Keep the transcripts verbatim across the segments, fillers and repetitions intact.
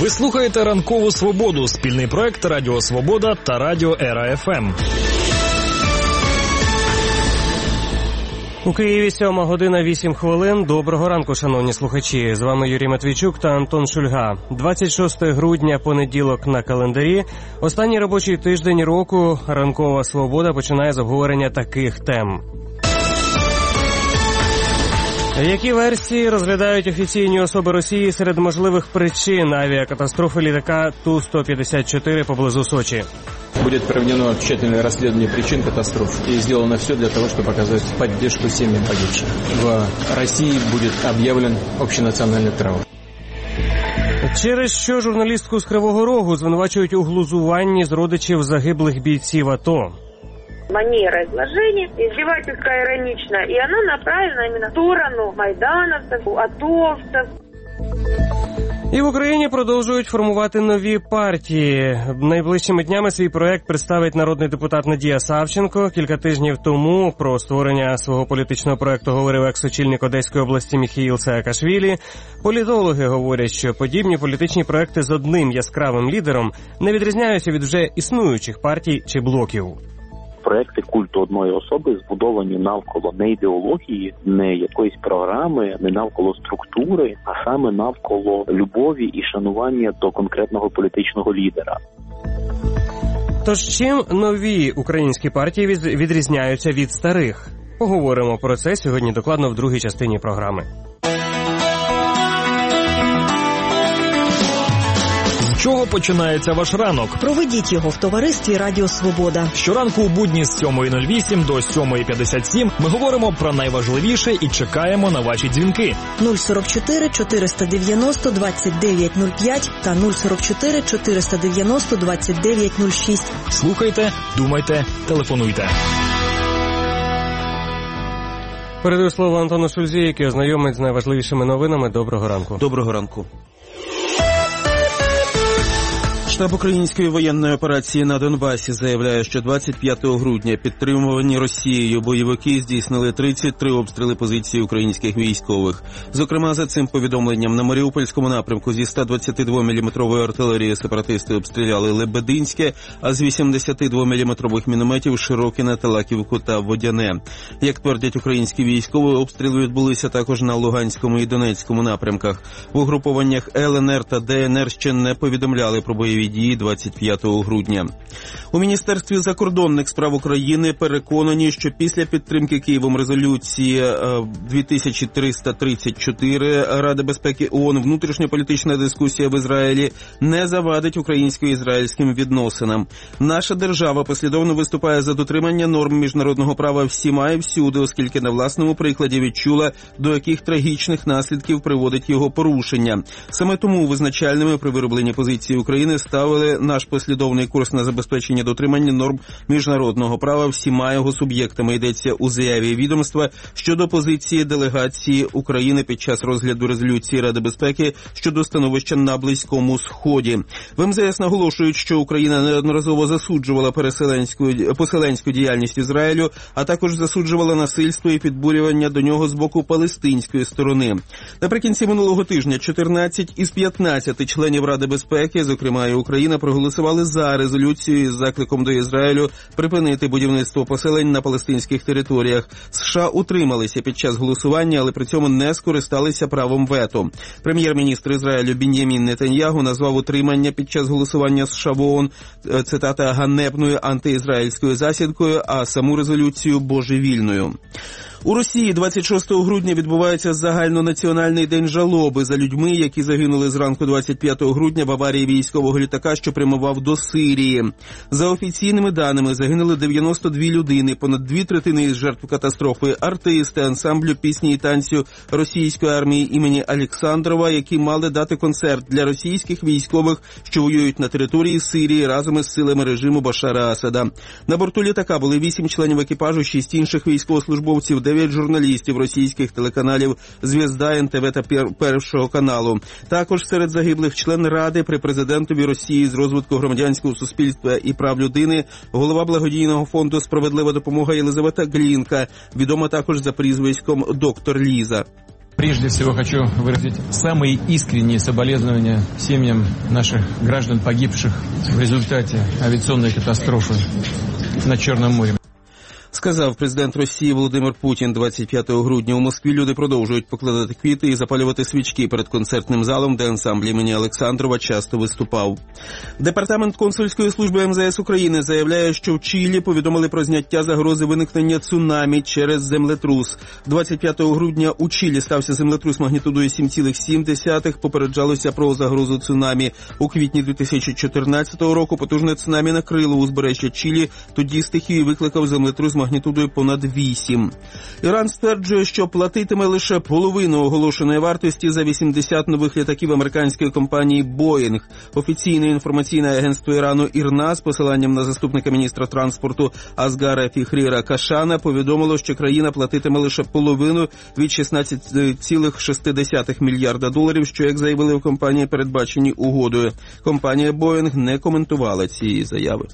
Ви слухаєте «Ранкову Свободу» – спільний проект Радіо Свобода та Радіо Ера-ФМ. У Києві сьома година вісім хвилин. Доброго ранку, шановні слухачі. З вами Юрій Матвійчук та Антон Шульга. двадцять шостого грудня, понеділок на календарі. Останній робочий тиждень року «Ранкова Свобода» починає з обговорення таких тем. Які версії розглядають офіційні особи Росії серед можливих причин авіакатастрофи літака Ту сто п'ятдесят чотири поблизу Сочі? Будет проведено тщательное расследование причин катастроф и сделано все для того, чтобы оказать поддержку семьям погибших. В России будет объявлен общенациональный траур. Через що журналістку з Кривого Рогу звинувачують у глузуванні з родичів загиблих бійців АТО? Манера изложения издевательская, ироничная, и она направлена именно в сторону майдановцев, атовцев. І в Україні продовжують формувати нові партії. Найближчими днями свій проект представить народний депутат Надія Савченко. Кілька тижнів тому про створення свого політичного проекту говорив екс-очільник Одеської області Міхеїл Саакашвілі. Політологи говорять, що подібні політичні проекти з одним яскравим лідером не відрізняються від вже існуючих партій чи блоків. Проекти культу одної особи збудовані навколо не ідеології, не якоїсь програми, не навколо структури, а саме навколо любові і шанування до конкретного політичного лідера. Тож чим нові українські партії відрізняються від старих? Поговоримо про це сьогодні докладно в другій частині програми. З чого починається ваш ранок? Проведіть його в товаристві Радіо Свобода. Щоранку у будні з сьомої нуль вісім до сьомої п'ятдесят сім ми говоримо про найважливіше і чекаємо на ваші дзвінки. нуль сорок чотири чотириста дев'яносто двадцять дев'ять нуль п'ять та нуль сорок чотири чотириста дев'яносто двадцять дев'ять нуль шість. Слухайте, думайте, телефонуйте. Передаю слово Антону Шульзі, який ознайомить з найважливішими новинами. Доброго ранку. Доброго ранку. Штаб української воєнної операції на Донбасі заявляє, що двадцять п'ятого грудня підтримувані Росією бойовики здійснили тридцять три обстріли позицій українських військових. Зокрема, за цим повідомленням, на Маріупольському напрямку зі сто двадцять два міліметрової артилерії сепаратисти обстріляли Лебединське, а з вісімдесят два міліметрових мінометів Широкине, Талаківку та Водяне. Як твердять українські військові, обстріли відбулися також на Луганському і Донецькому напрямках. В угрупованнях Л Н Р та Д Н Р ще не повідомляли про бойові дії двадцять п'ятого грудня. У Міністерстві закордонних справ України переконані, що після підтримки Києвом резолюції дві тисячі триста тридцять чотири Ради безпеки ООН внутрішньополітична дискусія в Ізраїлі не завадить українсько-ізраїльським відносинам. Наша держава послідовно виступає за дотримання норм міжнародного права всіма і всюди, оскільки на власному прикладі відчула, до яких трагічних наслідків приводить його порушення. Саме тому визначальними при виробленні позиції України ставили наш послідовний курс на забезпечення дотримання норм міжнародного права всіма його суб'єктами, йдеться у заяві відомства щодо позиції делегації України під час розгляду резолюції Ради безпеки щодо становища на Близькому Сході. В ем зе ес наголошують, що Україна неодноразово засуджувала переселенську поселенську діяльність Ізраїлю, а також засуджувала насильство і підбурювання до нього з боку палестинської сторони. Наприкінці минулого тижня чотирнадцять із п'ятнадцяти членів Ради безпеки, зокрема і Україна, проголосували за резолюцію із закликом до Ізраїлю припинити будівництво поселень на палестинських територіях. США утрималися під час голосування, але при цьому не скористалися правом вето. Прем'єр-міністр Ізраїлю Бін'ямін Нетаньягу назвав утримання під час голосування США в ООН, цитата, ганебною антиізраїльською засідкою, а саму резолюцію божевільною. У Росії двадцять шостого грудня відбувається загальнонаціональний день жалоби за людьми, які загинули зранку двадцять п'ятого грудня в аварії військового літака, що прямував до Сирії. За офіційними даними, загинули дев'яносто дві людини, понад дві третини із жертв катастрофи – артисти ансамблю пісні і танцю російської армії імені Олександрова, які мали дати концерт для російських військових, що воюють на території Сирії разом із силами режиму Башара Асада. На борту літака були вісім членів екіпажу, шість інших військовослужбовців, дев'ять журналістів російських телеканалів «Звезда», ен те ве та Першого каналу. Також серед загиблих член Ради при президентові Росії з розвитку громадянського суспільства і прав людини, голова благодійного фонду «Справедлива допомога» Єлизавета Глінка, відома також за прізвиськом «Доктор Ліза». Прежде всего хочу выразить самые искренние соболезнования семьям наших граждан, погибших в результате авиационной катастрофы на Черном море. Сказав президент Росії Володимир Путін двадцять п'ятого грудня. У Москві люди продовжують покладати квіти і запалювати свічки перед концертним залом, де ансамбль імені Олександрова часто виступав. Департамент консульської служби ем зе ес України заявляє, що в Чилі повідомили про зняття загрози виникнення цунамі через землетрус. двадцять п'ятого грудня у Чилі стався землетрус магнітудою сім цілих сім десятих. Попереджалося про загрозу цунамі. У квітні дві тисячі чотирнадцятого року потужне цунамі накрило узбережжя Чилі. Тоді стихію викликав землетрус магнітудою понад вісім. Іран стверджує, що платитиме лише половину оголошеної вартості за вісімдесят нових літаків американської компанії Boeing. Офіційне інформаційне агентство Ірану ІРНА з посиланням на заступника міністра транспорту Асгара Фіхріра Кашана повідомило, що країна платитиме лише половину від шістнадцять цілих шість десятих мільярда доларів, що, як заявили в компанії, передбачені угодою. Компанія Boeing не коментувала цієї заяви.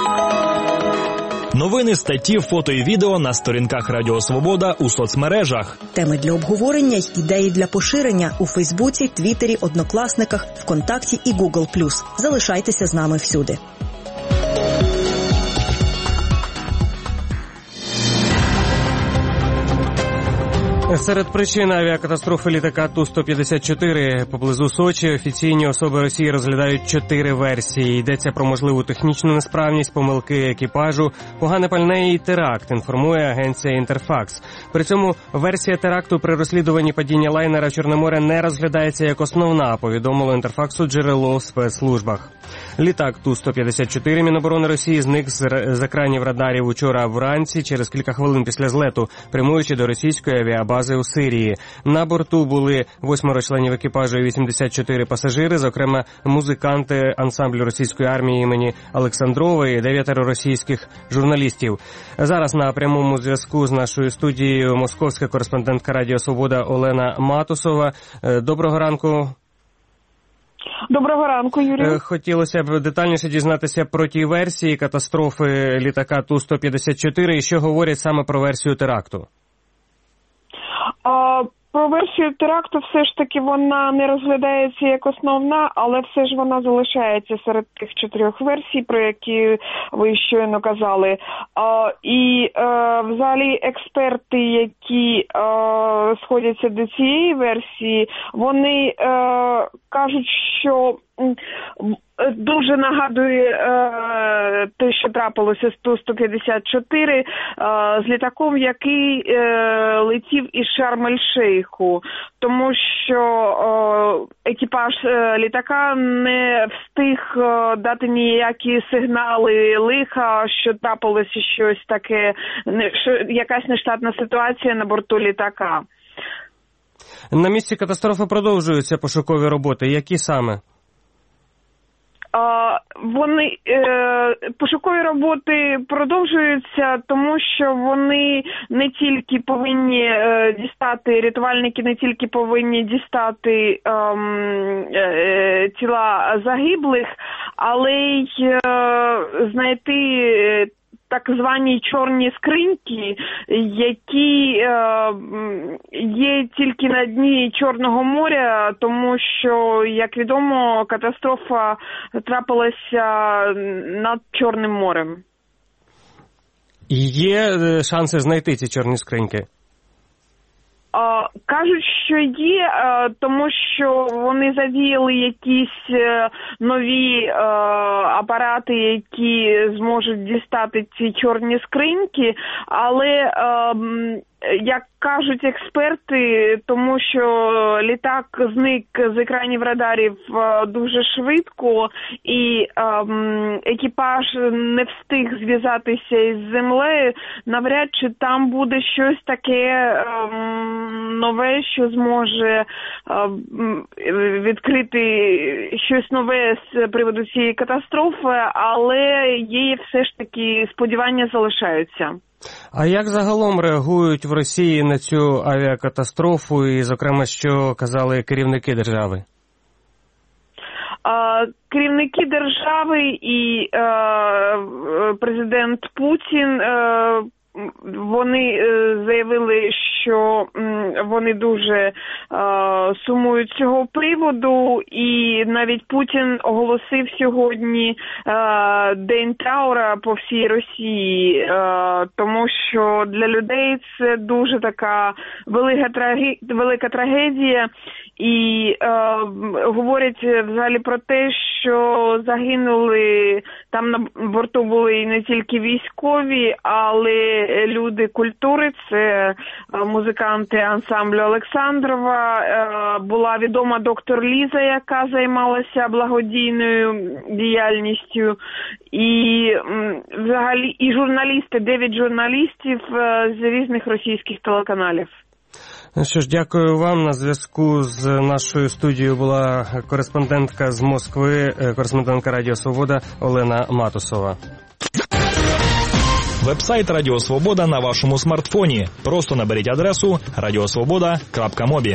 Новини, статті, фото і відео на сторінках Радіо Свобода у соцмережах. Теми для обговорення й ідеї для поширення у Фейсбуці, Твіттері, Однокласниках, ВКонтакті і Гугл плюс. Залишайтеся з нами всюди. Серед причин авіакатастрофи літака Ту сто п'ятдесят чотири поблизу Сочі офіційні особи Росії розглядають чотири версії. Йдеться про можливу технічну несправність, помилки екіпажу, погане пальне і теракт, інформує агенція «Інтерфакс». При цьому версія теракту при розслідуванні падіння лайнера в Чорне море не розглядається як основна, повідомило «Інтерфаксу» джерело в спецслужбах. Літак Ту сто п'ятдесят чотири Міноборони Росії зник з екранів радарів учора вранці через кілька хвилин після злету, прямуючи до російської авіабази у Сирії. На борту були восьмеро членів екіпажу і вісімдесят чотири пасажири, зокрема музиканти ансамблю російської армії імені Олександрова і дев'ятеро російських журналістів. Зараз на прямому зв'язку з нашою студією московська кореспондентка Радіо Свобода Олена Матусова. Доброго ранку. Доброго ранку, Юрій. Хотілося б детальніше дізнатися про ті версії катастрофи літака Ту сто п'ятдесят чотири і що говорять саме про версію теракту. А, про версію теракту все ж таки вона не розглядається як основна, але все ж вона залишається серед тих чотирьох версій, про які ви щойно казали. А, і а, взагалі експерти, які а, сходяться до цієї версії, вони а, кажуть, що дуже нагадує е, те, що трапилося з Ту сто п'ятдесят чотири, е, з літаком, який е, летів із Шарм-ель-Шейху, тому що е, екіпаж е, літака не встиг е, дати ніякі сигнали лиха, що трапилося щось таке, не, що, якась нештатна ситуація на борту літака. На місці катастрофи продовжуються пошукові роботи. Які саме? Вони е, пошукові роботи продовжуються, тому що вони не тільки повинні е, дістати, рятувальники не тільки повинні дістати е, е, тіла загиблих, але й е, знайти так звані чорні скриньки, які е, є тільки на дні Чорного моря, тому що, як відомо, катастрофа трапилася над Чорним морем. Є шанси знайти ці чорні скриньки? А, кажуть, що є, а, тому що вони задіяли якісь а, нові а, апарати, які зможуть дістати ці чорні скриньки, але, а, як кажуть експерти, тому що літак зник з екранів радарів дуже швидко, і ем, екіпаж не встиг зв'язатися із землею, навряд чи там буде щось таке ем, нове, що зможе ем, відкрити щось нове з приводу цієї катастрофи, але її все ж таки сподівання залишаються. А як загалом реагують в Росії на цю авіакатастрофу і, зокрема, що казали керівники держави? А, керівники держави і е, президент Путін, е, вони е, заявили, що вони дуже сумують з цього приводу, і навіть Путін оголосив сьогодні день траура по всій Росії, тому що для людей це дуже така велика трагедія, велика трагедія. І е, говорять взагалі про те, що загинули, там на борту були і не тільки військові, але люди культури, це музиканти ансамблю Олександрова, е, була відома доктор Ліза, яка займалася благодійною діяльністю, і м, взагалі і журналісти, дев'ять журналістів е, з різних російських телеканалів. Що ж, дякую вам. На зв'язку з нашою студією була кореспондентка з Москви, кореспондентка Радіо Свобода Олена Матусова. Вебсайт Радіо Свобода на вашому смартфоні. Просто наберіть адресу радіосвобода крапка мобі.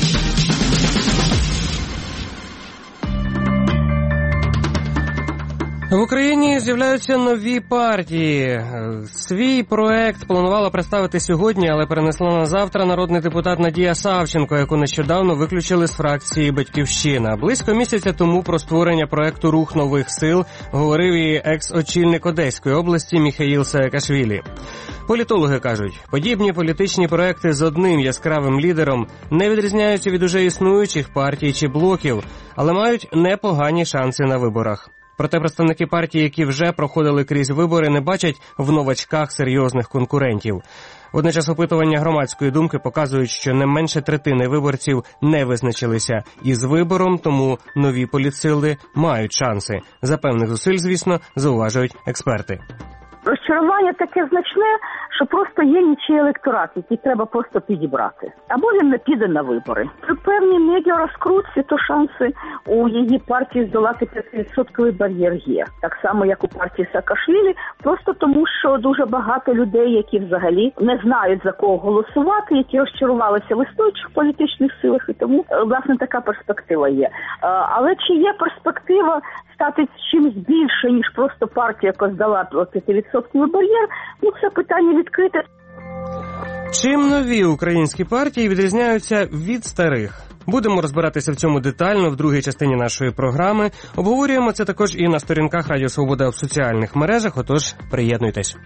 В Україні з'являються нові партії. Свій проект планувала представити сьогодні, але перенесла на завтра народний депутат Надія Савченко, яку нещодавно виключили з фракції «Батьківщина». Близько місяця тому про створення проекту «Рух нових сил» говорив і екс-очільник Одеської області Міхаїл Саакашвілі. Політологи кажуть, подібні політичні проекти з одним яскравим лідером не відрізняються від уже існуючих партій чи блоків, але мають непогані шанси на виборах. Проте представники партії, які вже проходили крізь вибори, не бачать в новачках серйозних конкурентів. Водночас опитування громадської думки показують, що не менше третини виборців не визначилися із вибором, тому нові політсили мають шанси. За певних зусиль, звісно, зауважують експерти. Розчарування таке значне, що просто є нічий електорат, який треба просто підібрати. Або він не піде на вибори. При певній медіарозкрутці, то шанси у її партії здолати п'ятивідсотковий бар'єр є. Так само, як у партії Саакашвілі, просто тому, що дуже багато людей, які взагалі не знають, за кого голосувати, які розчарувалися в існуючих політичних силах, і тому, власне, така перспектива є. Але чи є перспектива стати чимось більше, ніж просто партія, яка здала п'ятивідсотковий бар'єр, ну це питання відкрите. Чим нові українські партії відрізняються від старих? Будемо розбиратися в цьому детально в другій частині нашої програми. Обговорюємо це також і на сторінках Радіо Свобода в соціальних мережах, отож приєднуйтесь.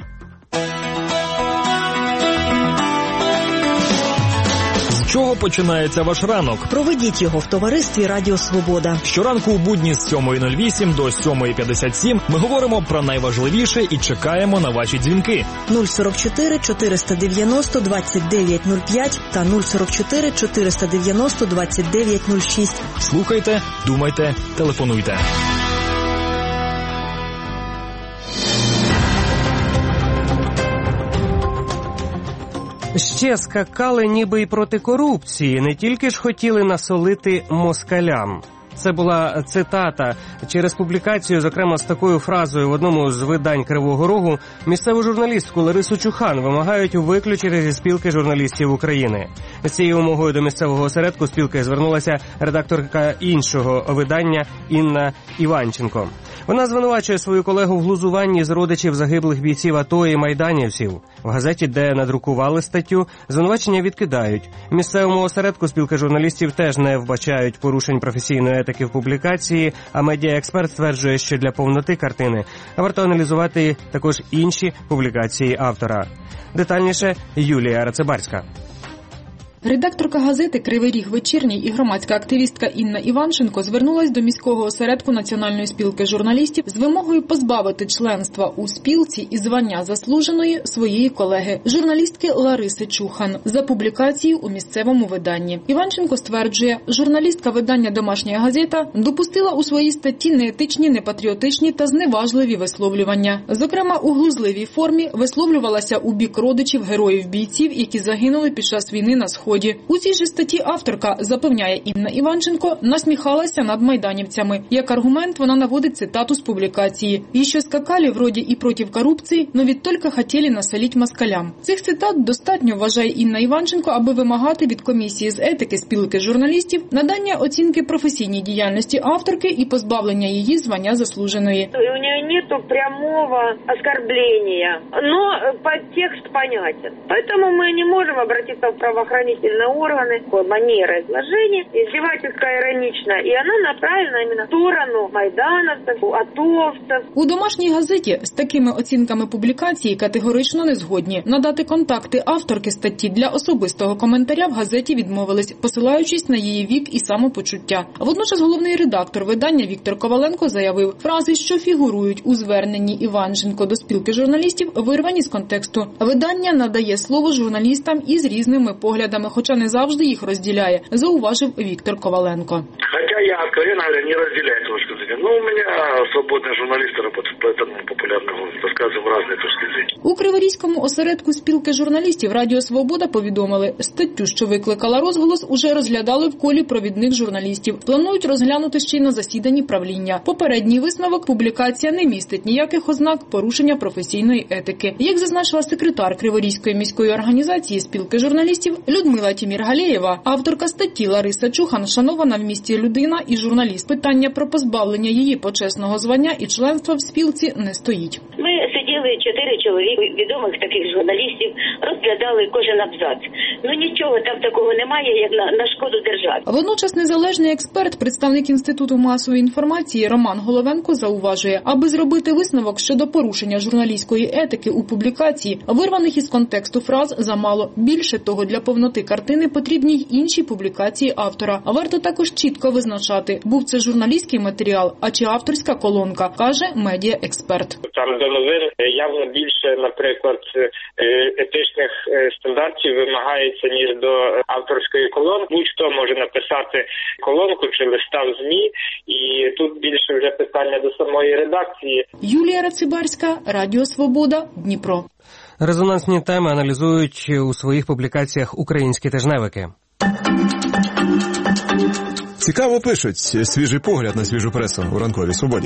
З чого починається ваш ранок? Проведіть його в товаристві Радіо Свобода. Щоранку у будні з сьомої нуль вісім до сьомої п'ятдесят сім ми говоримо про найважливіше і чекаємо на ваші дзвінки. нуль сорок чотири чотириста дев'яносто двадцять дев'ять нуль п'ять та нуль сорок чотири чотириста дев'яносто двадцять дев'ять нуль шість. Слухайте, думайте, телефонуйте. Ще скакали ніби й проти корупції, не тільки ж хотіли насолити москалям. Це була цитата. Через публікацію, зокрема з такою фразою в одному з видань Кривого Рогу, місцеву журналістку Ларису Чухан вимагають виключити зі спілки журналістів України. З цією вимогою до місцевого осередку спілки звернулася редакторка іншого видання Інна Іванченко. Вона звинувачує свою колегу в глузуванні з родичів загиблих бійців АТО і майданівців. В газеті, де надрукували статтю, звинувачення відкидають. В місцевому осередку спілки журналістів теж не вбачають порушень професійної етики в публікації, а медіаексперт стверджує, що для повноти картини варто аналізувати також інші публікації автора. Детальніше Юлія Рацебарська. Редакторка газети «Кривий Ріг вечірній» і громадська активістка Інна Іванченко звернулась до міського осередку Національної спілки журналістів з вимогою позбавити членства у спілці і звання заслуженої своєї колеги, журналістки Лариси Чухан, за публікацію у місцевому виданні. Іванченко стверджує, журналістка видання «Домашня газета» допустила у своїй статті неетичні, непатріотичні та зневажливі висловлювання. Зокрема, у глузливій формі висловлювалася у бік родичів героїв-бійців, які загинули під час війни на Сході Сході. У цій же статті авторка, запевняє Інна Іванченко, насміхалася над майданівцями. Як аргумент вона наводить цитату з публікації. «Еще скакали вроде и против коррупции, но ведь только хотели насолить москалям». Цих цитат достатньо, вважає Інна Іванченко, аби вимагати від комісії з етики спілки журналістів надання оцінки професійній діяльності авторки і позбавлення її звання заслуженої. У нее нету прямого оскорбления, но подтекст понятен. Поэтому мы не можем обратиться в правоохранительные органы. Манера изложения издевательская, ироничная, и она направлена именно в сторону майдановцев, атовцев. У домашній газеті з такими оцінками публікації категорично не згодні. Надати контакти авторки статті для особистого коментаря в газеті відмовились, посилаючись на її вік і самопочуття. Водночас головний редактор видання Віктор Коваленко заявив, фрази, що фігурують у зверненні Іванченко до спілки журналістів, вирвані з контексту. Видання надає слово журналістам із різними поглядами, хоча не завжди їх розділяє, зауважив Віктор Коваленко. Хотя я, откровенно говоря, не разделяю этого сказания. Но у меня свободные журналисты работают, поэтому популярно рассказываем разные точки зрения. У Криворізькому осередку спілки журналістів Радіо Свобода повідомили, статтю, що викликала розголос, уже розглядали в колі провідних журналістів. Планують розглянути ще й на засіданні правління. Попередній висновок: публікація не містить ніяких ознак порушення професійної етики. Як зазначила секретар Криворізької міської організації спілки журналістів Людмила Тіміргалєєва, авторка статті Лариса Чухан шанована в місті людина і журналіст. Питання про позбавлення її почесного звання і членства в спілці не стоїть. Ми сиділи чотири чоловіки відомих таких журналістів, розглядали кожен абзац. Ну нічого там такого немає, як на, на шкоду державі. Водночас незалежний експерт, представник Інституту масової інформації Роман Головенко зауважує, аби зробити висновок щодо порушення журналістської етики у публікації, вирваних із контексту фраз замало. Більше того, для повноти картини потрібні й інші публікації автора. А варто також чітко визначати, був це журналістський матеріал, а чи авторська колонка, каже медіа-експерт. Там до новин явно більше, наприклад, етичних стандартів вимагається, ніж до авторської колонки. Будь-хто може написати колонку чи листа в ЗМІ, і тут більше вже питання до самої редакції. Юлія Рацибарська, Радіо Свобода, Дніпро. Резонансні теми аналізують у своїх публікаціях українські тижневики. Цікаво пишуть. Свіжий погляд на свіжу пресу у ранковій Свободі.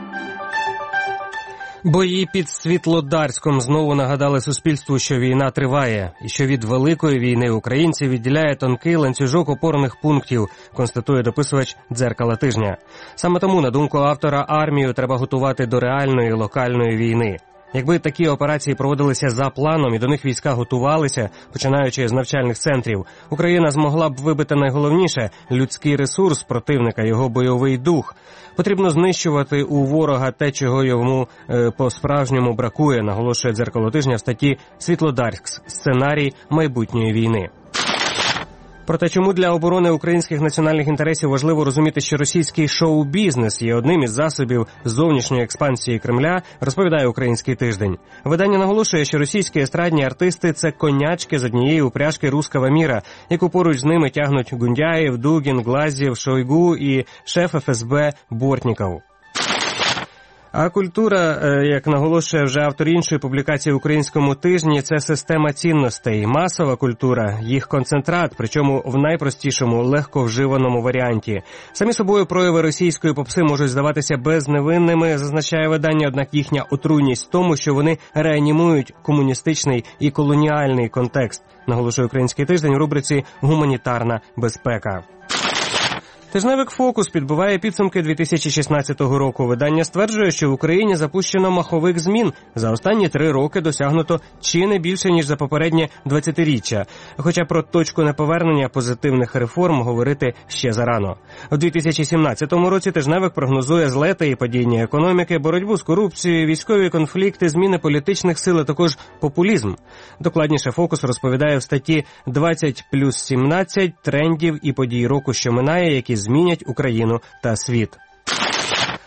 Бої під Світлодарськом знову нагадали суспільству, що війна триває, і що від великої війни українців відділяє тонкий ланцюжок опорних пунктів, констатує дописувач «Дзеркала тижня». Саме тому, на думку автора, армію треба готувати до реальної локальної війни. Якби такі операції проводилися за планом і до них війська готувалися, починаючи з навчальних центрів, Україна змогла б вибити найголовніше – людський ресурс противника, його бойовий дух. Потрібно знищувати у ворога те, чого йому е, по-справжньому бракує, наголошує «Дзеркало тижня» в статті «Світлодарськ. Сценарій майбутньої війни». Проте чому для оборони українських національних інтересів важливо розуміти, що російський шоу-бізнес є одним із засобів зовнішньої експансії Кремля, розповідає «Український тиждень». Видання наголошує, що російські естрадні артисти – це конячки з однієї упряжки руского міра, яку поруч з ними тягнуть Гундяєв, Дугін, Глазєв, Шойгу і шеф еф ес бе Бортніков. А культура, як наголошує вже автор іншої публікації в «Українському тижні», це система цінностей, масова культура, їх концентрат, причому в найпростішому, легко вживаному варіанті. Самі собою прояви російської попси можуть здаватися безневинними, зазначає видання, однак їхня отруйність в тому, що вони реанімують комуністичний і колоніальний контекст, наголошує «Український тиждень» у рубриці «Гуманітарна безпека». Тижневик «Фокус» підбиває підсумки дві тисячі шістнадцятого року. Видання стверджує, що в Україні запущено маховик змін. За останні три роки досягнуто чи не більше, ніж за попереднє двадцятиріччя. Хоча про точку неповернення позитивних реформ говорити ще зарано. У дві тисячі сімнадцятому році тижневик прогнозує злети і падіння економіки, боротьбу з корупцією, військові конфлікти, зміни політичних сил, а також популізм. Докладніше «Фокус» розповідає в статті «двадцять плюс сімнадцять трендів і подій року, що минає, які змінять Україну та світ».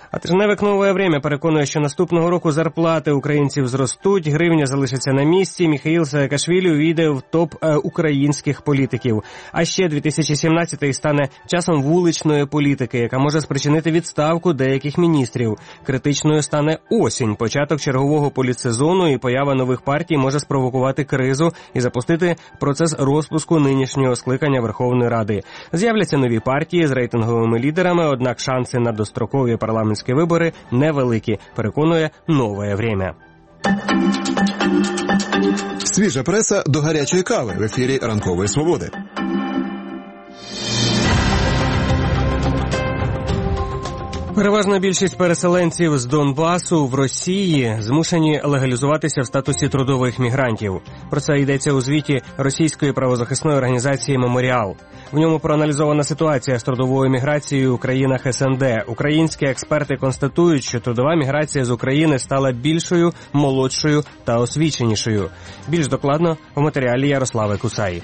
А тижневик «Нове время» переконує, що наступного року зарплати українців зростуть, гривня залишиться на місці, Міхаїл Саакашвілі увійде в топ е, українських політиків. А ще дві тисячі сімнадцятий стане часом вуличної політики, яка може спричинити відставку деяких міністрів. Критичною стане осінь. Початок чергового політсезону і поява нових партій може спровокувати кризу і запустити процес розпуску нинішнього скликання Верховної Ради. З'являться нові партії з рейтинговими лідерами, однак шанси на дострокові парламентські вибори невеликі, переконує «Нове время». Свіжа преса до гарячої кави в ефірі «Ранкової свободи». Переважна більшість переселенців з Донбасу в Росії змушені легалізуватися в статусі трудових мігрантів. Про це йдеться у звіті російської правозахисної організації «Меморіал». В ньому проаналізована ситуація з трудовою міграцією у країнах ес ен де. Українські експерти констатують, що трудова міграція з України стала більшою, молодшою та освіченішою. Більш докладно у матеріалі Ярослави Кусаї.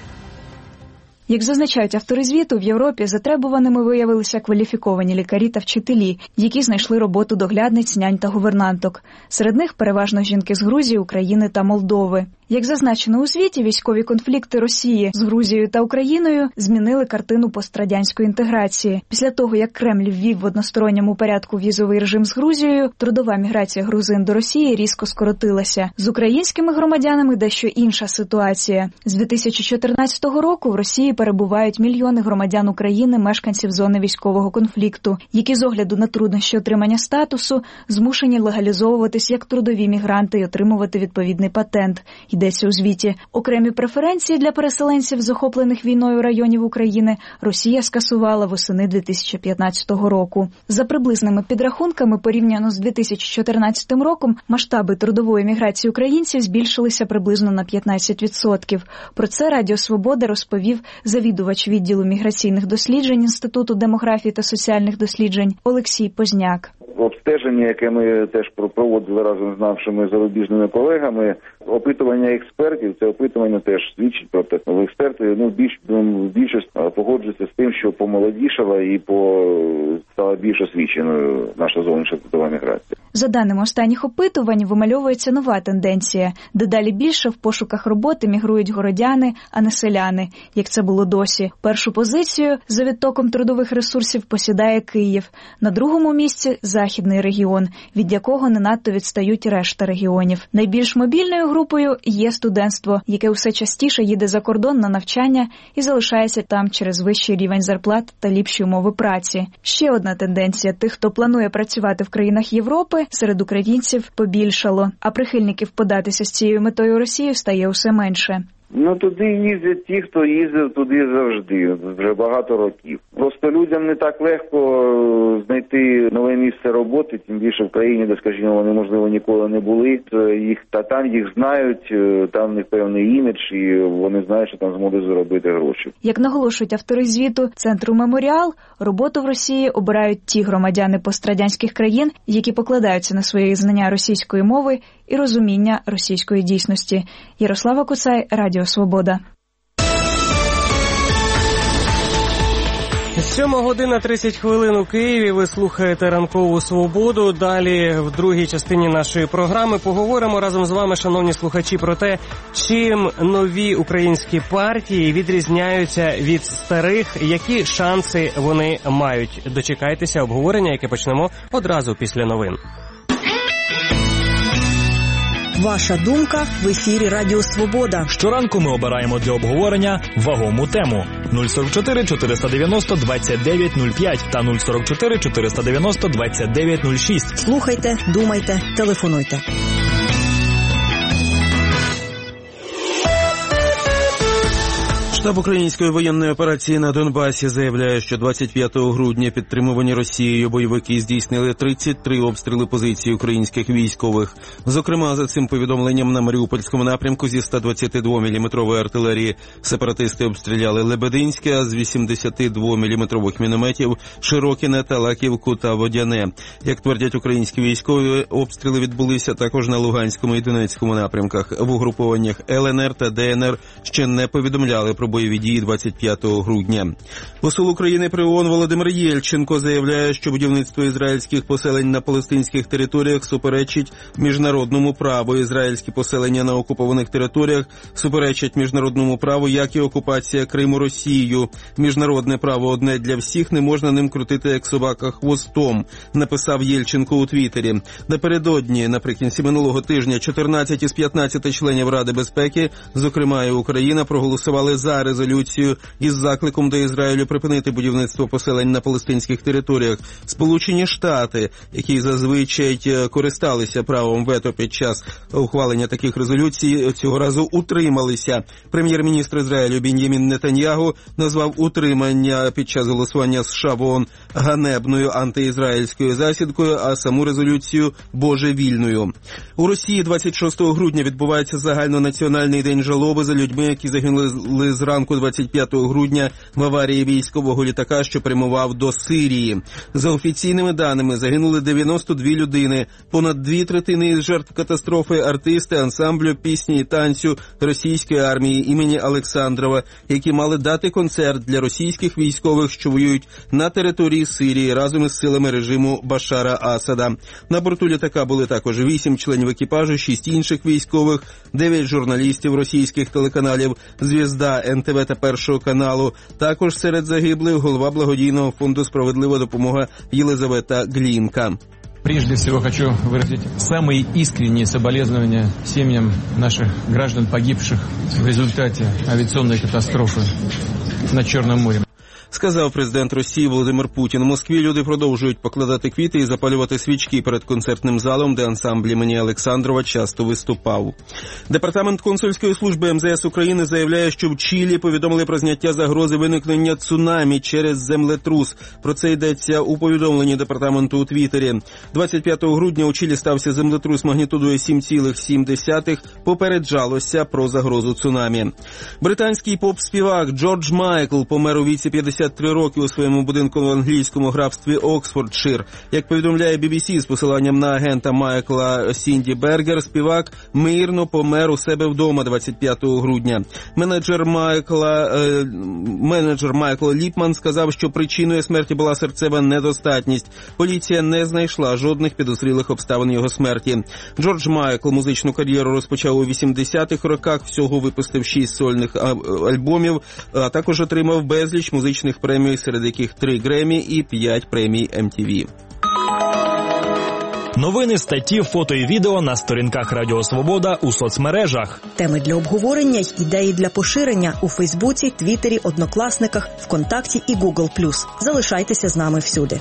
Як зазначають автори звіту, в Європі затребуваними виявилися кваліфіковані лікарі та вчителі, які знайшли роботу доглядниць, нянь та гувернанток. Серед них переважно жінки з Грузії, України та Молдови. Як зазначено у звіті, військові конфлікти Росії з Грузією та Україною змінили картину пострадянської інтеграції. Після того, як Кремль ввів в односторонньому порядку візовий режим з Грузією, трудова міграція грузин до Росії різко скоротилася. З українськими громадянами дещо інша ситуація. З дві тисячі чотирнадцятого року в Росії перебувають мільйони громадян України, мешканців зони військового конфлікту, які з огляду на труднощі отримання статусу змушені легалізовуватись як трудові мігранти і отримувати відповідний патент. Йдеться у звіті. Окремі преференції для переселенців з охоплених війною районів України Росія скасувала восени дві тисячі п'ятнадцятого року. За приблизними підрахунками, порівняно з дві тисячі чотирнадцятим роком, масштаби трудової міграції українців збільшилися приблизно на п'ятнадцять відсотків. Про це Радіо Свобода розповів завідувач відділу міграційних досліджень Інституту демографії та соціальних досліджень Олексій Позняк. Обстеження, яке ми теж проводили разом з нашими зарубіжними колегами, опитування експертів, це опитування теж свідчить про те. Експерти ну, більш, більшість погоджуються з тим, що помолодішала і по стала більш освіченою наша зовнішня трудова міграція. За даними останніх опитувань, вимальовується нова тенденція. Дедалі більше в пошуках роботи мігрують городяни, а не селяни, як це було досі. Першу позицію за відтоком трудових ресурсів посідає Київ. На другому місці – Західний регіон, від якого не надто відстають решта регіонів. Найбільш мобільною групою є студентство, яке все частіше їде за кордон на навчання і залишається там через вищий рівень зарплат та ліпші умови праці. Ще одна тенденція – тих, хто планує працювати в країнах Європи, серед українців побільшало, а прихильників податися з цією метою Росії стає усе менше. Ну, туди їздять ті, хто їздив туди завжди, вже багато років. Просто людям не так легко знайти нове місце роботи, тим більше в країні, де, скажімо, вони, можливо, ніколи не були. Їх, та там їх знають, там в них певний імідж, і вони знають, що там зможуть заробити гроші. Як наголошують автори звіту Центру «Меморіал», роботу в Росії обирають ті громадяни пострадянських країн, які покладаються на свої знання російської мови і розуміння російської дійсності. Ярослава Куцай, Радіо Свобода. Сьома година тридцять хвилин у Києві. Ви слухаєте «Ранкову свободу». Далі в другій частині нашої програми поговоримо разом з вами, шановні слухачі, про те, чим нові українські партії відрізняються від старих, які шанси вони мають. Дочекайтеся обговорення, яке почнемо одразу після новин. Ваша думка в ефірі Радіо Свобода. Щоранку ми обираємо для обговорення вагому тему. нуль сорок чотири чотириста дев'яносто двадцять дев'ять нуль п'ять та нуль сорок чотири чотириста дев'яносто двадцять дев'ять нуль шість. Слухайте, думайте, телефонуйте. Штаб української воєнної операції на Донбасі заявляє, що двадцять п'ятого грудня підтримувані Росією бойовики здійснили тридцять три обстріли позицій українських військових. Зокрема, за цим повідомленням на Маріупольському напрямку зі сто двадцятидвоміліметрової артилерії сепаратисти обстріляли Лебединське, а з вісімдесятидвоміліметрових мінометів Широкіне, Талаківку та Водяне. Як твердять українські військові, обстріли відбулися також на Луганському і Донецькому напрямках. В угрупованнях ел ен ер та де ен ер ще не повідомляли про бойові дії двадцять п'ятого грудня. Посол України при ООН Володимир Єльченко заявляє, що будівництво ізраїльських поселень на палестинських територіях суперечить міжнародному праву. Ізраїльські поселення на окупованих територіях суперечать міжнародному праву, як і окупація Криму Росією. Міжнародне право одне для всіх, не можна ним крутити як собака хвостом, написав Єльченко у Твіттері. Напередодні, наприкінці минулого тижня, чотирнадцять із п'ятнадцяти членів Ради безпеки, зокрема і Україна, проголосували за резолюцію із закликом до Ізраїлю припинити будівництво поселень на палестинських територіях. Сполучені Штати, які зазвичай користалися правом вето під час ухвалення таких резолюцій, цього разу утрималися. Прем'єр-міністр Ізраїлю Бін'ямін Нетаньягу назвав утримання під час голосування США в ООН ганебною антиізраїльською засідкою, а саму резолюцію божевільною. У Росії двадцять шостого грудня відбувається загальнонаціональний день жалоби за людьми, які загинули зранку двадцять п'ятого грудня в аварії військового літака, що прямував до Сирії. За офіційними даними, загинули дев'яносто дві людини. Понад дві третини із жертв катастрофи – артисти ансамблю пісні і танцю російської армії імені Олександрова, які мали дати концерт для російських військових, що воюють на території Сирії разом із силами режиму Башара Асада. На борту літака були також вісім членів екіпажу, шість інших військових, дев'ять журналістів російських телеканалів «Звізда», ен те ве та Першого каналу. Також серед загиблих голова благодійного фонду «Справедлива допомога» Єлизавета Глінка. Прежде всего хочу выразить самые искренние соболезнования семьям наших граждан, погибших в результате авиационной катастрофы на Черном море. Сказав президент Росії Володимир Путін. У Москві люди продовжують покладати квіти і запалювати свічки перед концертним залом, де ансамбль імені Олександрова часто виступав. Департамент консульської служби ем зе ес України заявляє, що в Чилі повідомили про зняття загрози виникнення цунамі через землетрус. Про це йдеться у повідомленні департаменту у Твіттері. двадцять п'ятого грудня у Чилі стався землетрус магнітудою сім цілих сім десятих. Попереджалося про загрозу цунамі. Британський поп-співак Джордж Майкл помер у віці п'ятдесят три роки у своєму будинку в англійському графстві Оксфордшир. Як повідомляє бі бі сі з посиланням на агента Майкла Сінді Бергер, співак мирно помер у себе вдома двадцять п'ятого грудня. Менеджер Майкла, е, менеджер Майкл Ліпман сказав, що причиною смерті була серцева недостатність. Поліція не знайшла жодних підозрілих обставин його смерті. Джордж Майкл музичну кар'єру розпочав у вісімдесятих роках, всього випустив шість сольних альбомів, а також отримав безліч музичних премій, серед яких три Греммі і п'ять премій ем ті ві. Новини, статті, фото і відео на сторінках Радіо Свобода у соцмережах. Теми для обговорення й ідеї для поширення у Фейсбуці, Твіттері, Однокласниках, ВКонтакті і Гугл плюс. Залишайтеся з нами всюди.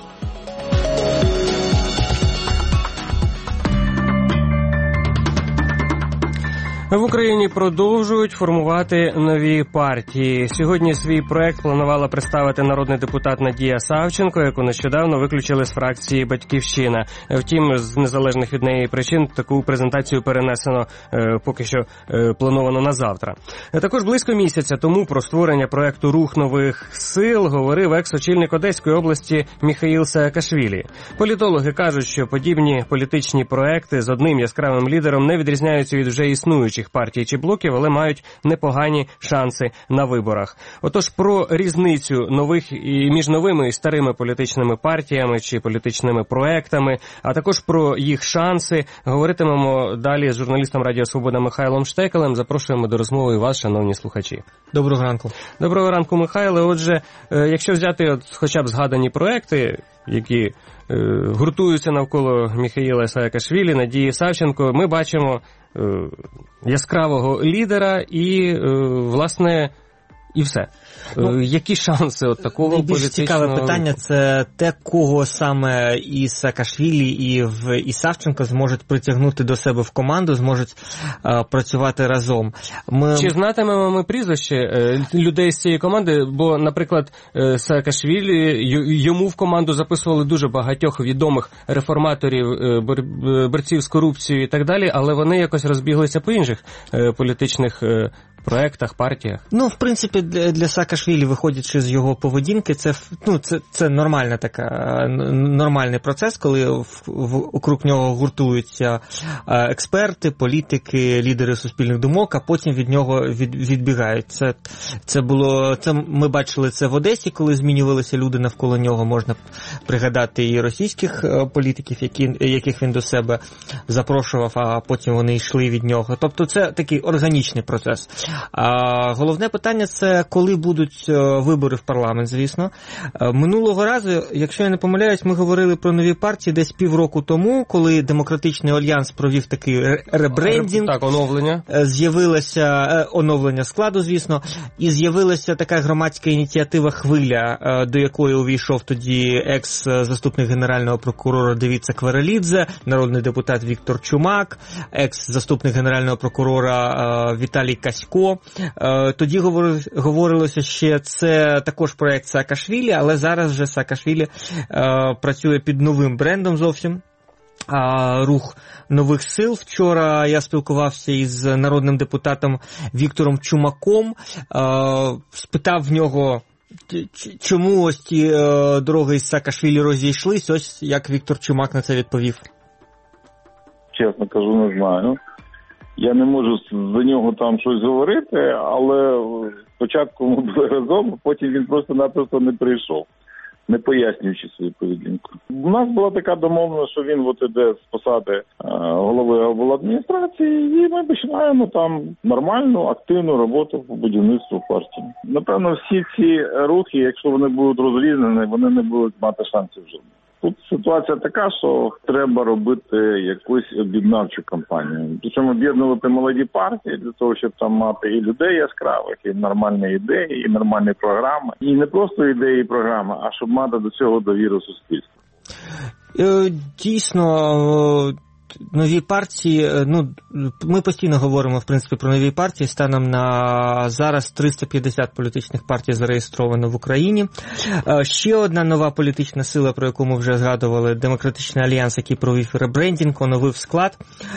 В Україні продовжують формувати нові партії. Сьогодні свій проект планувала представити народний депутат Надія Савченко, яку нещодавно виключили з фракції «Батьківщина». Втім, з незалежних від неї причин таку презентацію перенесено е, поки що е, плановано на завтра. Також близько місяця тому про створення проекту «Рух нових сил» говорив екс-очільник Одеської області Міхаїл Саакашвілі. Політологи кажуть, що подібні політичні проекти з одним яскравим лідером не відрізняються від вже існуючих партій чи блоків, але мають непогані шанси на виборах. Отож, про різницю нових і між новими і старими політичними партіями чи політичними проектами, а також про їх шанси, говоритимемо далі з журналістом Радіо Свобода Михайлом Штекелем. Запрошуємо до розмови і вас, шановні слухачі. Доброго ранку. Доброго ранку, Михайле. Отже, якщо взяти от хоча б згадані проекти, які е, гуртуються навколо Міхаїла Саакашвілі, Надії Савченко, ми бачимо е, яскравого лідера і, е, власне, і все. Ну, які шанси от такого найбільш політичного... цікаве питання – це те, кого саме і Саакашвілі, і, в, і Савченко зможуть притягнути до себе в команду, зможуть а, працювати разом. Ми... Чи знатимемо ми прізвище е, людей з цієї команди? Бо, наприклад, е, Саакашвілі, йому в команду записували дуже багатьох відомих реформаторів, е, бор, борців з корупцією і так далі, але вони якось розбіглися по інших е, політичних е, проектах, партіях? Ну, в принципі, для, для Саакашвілі, виходячи з його поведінки, це, ну, це, це нормальна така, нормальний процес, коли в, в, округ нього гуртуються експерти, політики, лідери суспільних думок, а потім від нього від, відбігають. Це, це було, це ми бачили це в Одесі, коли змінювалися люди навколо нього. Можна пригадати і російських політиків, які, яких він до себе запрошував, а потім вони йшли від нього. Тобто це такий органічний процес. А головне питання – це коли будуть вибори в парламент, звісно. Минулого разу, якщо я не помиляюсь, ми говорили про нові партії десь півроку тому, коли Демократичний альянс провів такий ребрендінг. Так, оновлення. З'явилося оновлення складу, звісно, і з'явилася така громадська ініціатива «Хвиля», до якої увійшов тоді екс-заступник генерального прокурора Девіца Кварелідзе, народний депутат Віктор Чумак, екс-заступник генерального прокурора Віталій Касько. Тоді говорилося ще, це також проєкт Саакашвілі, але зараз вже Саакашвілі працює під новим брендом зовсім. Рух нових сил. Вчора я спілкувався із народним депутатом Віктором Чумаком, спитав в нього, чому ось ті дороги із Саакашвілі розійшлись, ось як Віктор Чумак на це відповів. Чесно кажу, не знаю. Я не можу за нього там щось говорити, але спочатку ми були разом, потім він просто-напросто не прийшов, не пояснюючи свою поведінку. У нас була така домовленість, що він от іде з посади голови обладміністрації, і ми починаємо там нормальну, активну роботу по будівництву партії. Напевно, всі ці рухи, якщо вони будуть розрізнені, вони не будуть мати шансів жодних. Тут ситуація така, що треба робити якусь об'єднавчу кампанію. Причому об'єднувати молоді партії для того, щоб там мати і людей яскравих, і нормальні ідеї, і нормальні програми. І не просто ідеї і програми, а щоб мати до цього довіру суспільства. Дійсно, нові партії, ну, ми постійно говоримо, в принципі, про нові партії. Станом на зараз триста п'ятдесят політичних партій зареєстровано в Україні. Ще одна нова політична сила, про яку ми вже згадували, Демократичний альянс, який провів ребрендінг, оновив склад.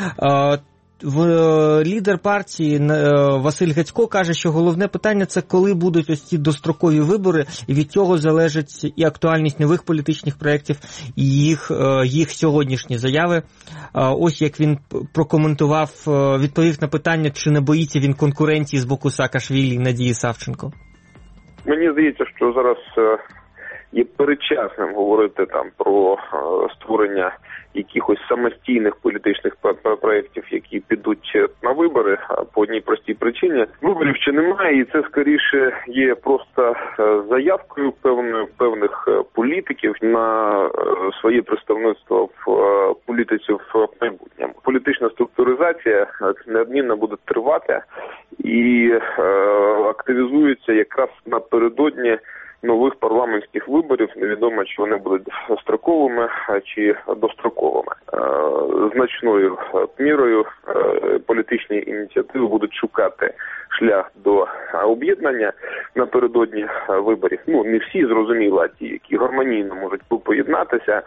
Лідер партії Василь Гацько каже, що головне питання – це коли будуть ось ці дострокові вибори, і від цього залежить і актуальність нових політичних проєктів, і їх, їх сьогоднішні заяви. Ось як він прокоментував, відповів на питання, чи не боїться він конкуренції з боку Саакашвілі і Надії Савченко. Мені здається, що зараз є передчасним говорити там про створення якихось самостійних політичних проєктів, які підуть на вибори, по одній простій причині. Виборів ще немає, і це скоріше є просто заявкою певної, певних політиків на своє представництво в політиці в майбутньому. Політична структуризація неодмінно буде тривати і активізується якраз напередодні нових парламентських виборів. Невідомо, чи вони будуть строковими чи достроковими. Значною мірою політичні ініціативи будуть шукати шлях до об'єднання напередодні виборів. Ну, не всі, зрозуміло, а ті, які гармонійно можуть поєднатися.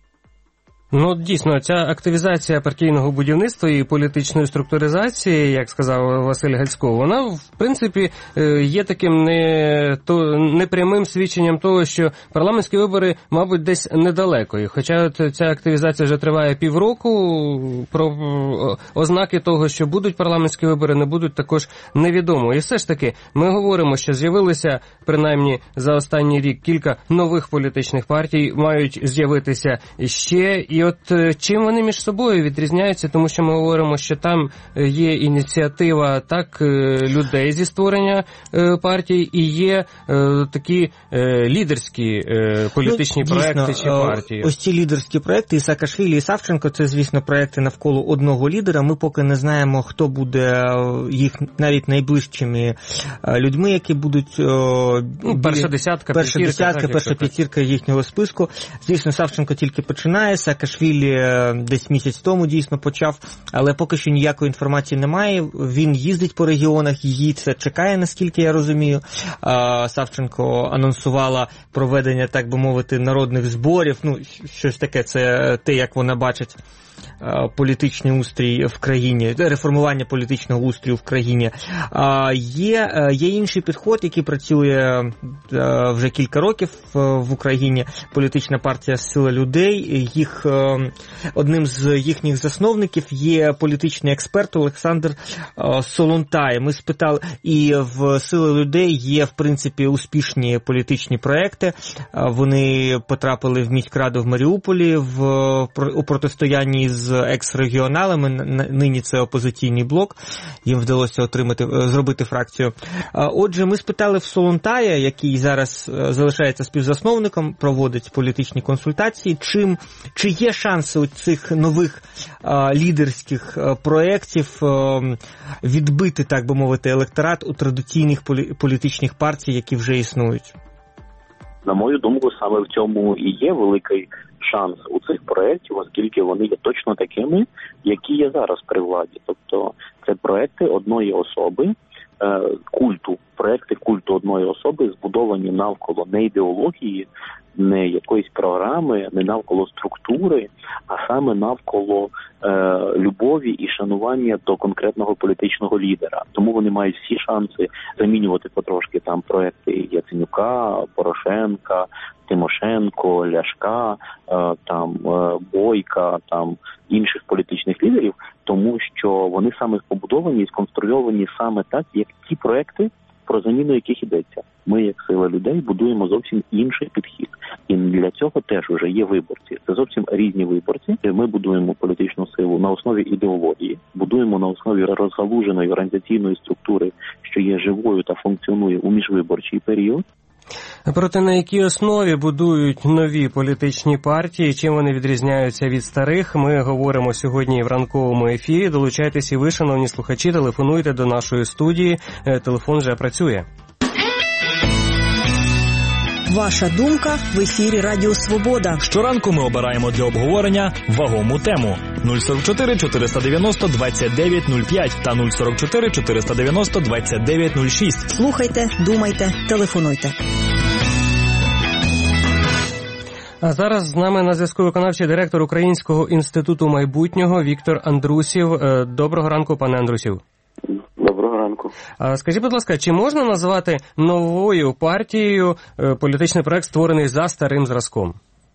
Ну, дійсно, ця активізація партійного будівництва і політичної структуризації, як сказав Василь Гацько, вона, в принципі, є таким не то непрямим свідченням того, що парламентські вибори, мабуть, десь недалеко. І хоча от ця активізація вже триває півроку, про ознаки того, що будуть парламентські вибори, не будуть, також невідомо. І все ж таки, ми говоримо, що з'явилися, принаймні, за останній рік кілька нових політичних партій, мають з'явитися ще. І от чим вони між собою відрізняються, тому що ми говоримо, що там є ініціатива так людей зі створення партій, і є такі лідерські політичні ну, проекти дійсно, чи партії. Ось ці лідерські проекти, і Саакашвілі, і Савченко, це, звісно, проекти навколо одного лідера. Ми поки не знаємо, хто буде їх навіть найближчими людьми, які будуть ну, перша десятка, перша п'ятірка, десятка, так, перша п'ятірка їхнього списку. Звісно, Савченко тільки починає, Саакашвілі десь місяць тому дійсно почав, але поки що ніякої інформації немає. Він їздить по регіонах, її це чекає, наскільки я розумію. Савченко анонсувала проведення, так би мовити, народних зборів, ну, щось таке, це те, як вона бачить політичний устрій в країні, реформування політичного устрою в країні. Є, є інший підход, який працює вже кілька років в Україні. Політична партія «Сила людей». Їх, одним з їхніх засновників є політичний експерт Олександр Солонтай. Ми спитали, і в «Сила людей» є, в принципі, успішні політичні проекти. Вони потрапили в міськраду в Маріуполі в, у протистоянні з екс-регіоналами. Нині це опозиційний блок. Їм вдалося отримати, зробити фракцію. Отже, ми спитали в Солонтая, який зараз залишається співзасновником, проводить політичні консультації, чим, чи є шанси у цих нових а, лідерських а, проєктів а, відбити, так би мовити, електорат у традиційних полі, політичних партій, які вже існують? На мою думку, саме в цьому і є великий шанс у цих проєктів, оскільки вони є точно такими, які є зараз при владі. Тобто це проєкти одної особи, культу, проекти культу одної особи, збудовані навколо не ідеології, не якоїсь програми, не навколо структури, а саме навколо е, любові і шанування до конкретного політичного лідера. Тому вони мають всі шанси замінювати потрошки там проекти Яценюка, Порошенка, Тимошенко, Ляшка, е, там е, Бойка, там інших політичних лідерів, тому що вони саме побудовані і сконструйовані саме так, як ті проекти, про заміну яких йдеться. Ми, як «Сила людей», будуємо зовсім інший підхід. І для цього теж вже є виборці. Це зовсім різні виборці. Ми будуємо політичну силу на основі ідеології, будуємо на основі розгалуженої організаційної структури, що є живою та функціонує у міжвиборчий період. Проте на якій основі будують нові політичні партії, чим вони відрізняються від старих, ми говоримо сьогодні в ранковому ефірі. Долучайтесь і ви, шановні слухачі, телефонуйте до нашої студії. Телефон вже працює. Ваша думка в ефірі Радіо Свобода. Щоранку ми обираємо для обговорення вагому тему. нуль сорок чотири чотириста дев'яносто двадцять дев'ять нуль п'ять та нуль сорок чотири чотириста дев'яносто двадцять дев'ять нуль шість. Слухайте, думайте, телефонуйте. А зараз з нами на зв'язку виконавчий директор Українського інституту майбутнього Віктор Андрусів. Доброго ранку, пане Андрусів. Доброго ранку. Скажіть, будь ласка, чи можна назвати новою партією політичний проект, створений за старим зразком?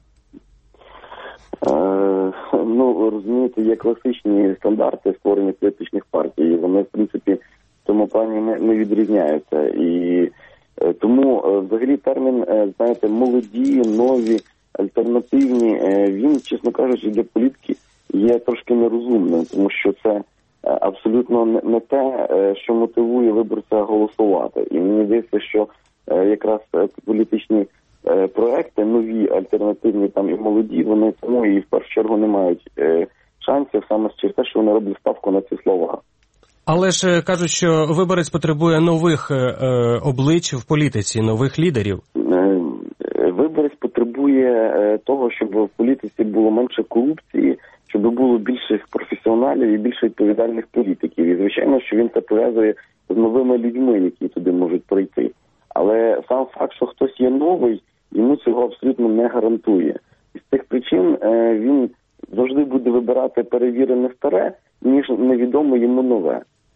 Е, ну, розумієте, є класичні стандарти створення політичних партій. Вони, в принципі, в цьому плані не, не відрізняються. І е, тому, е, взагалі, термін, е, знаєте, молоді, нові, альтернативні, е, він, чесно кажучи, для політики є трошки нерозумним, тому що це абсолютно не те, що мотивує виборця голосувати. І мені здається, що якраз політичні проекти, нові, альтернативні там і молоді, вони тому і в першу чергу не мають шансів саме через те, що вони роблять ставку на ці слова. Але ж кажуть, що виборець потребує нових е, облич в політиці, нових лідерів. Виборець потребує того, щоб в політиці було менше корупції, щоб було більше професіоналів і більше відповідальних політиків. І, звичайно, що він це пов'язує з новими людьми, які туди можуть прийти. Але сам факт, що хтось є новий, йому цього абсолютно не гарантує. І з цих причин він завжди буде вибирати перевірене старе, ніж невідомо йому нове.